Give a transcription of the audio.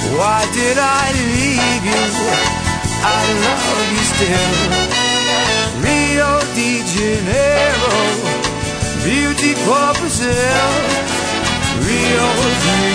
Why did I leave you? I love you still. Rio de Janeiro, beauty for Brazil. Rio de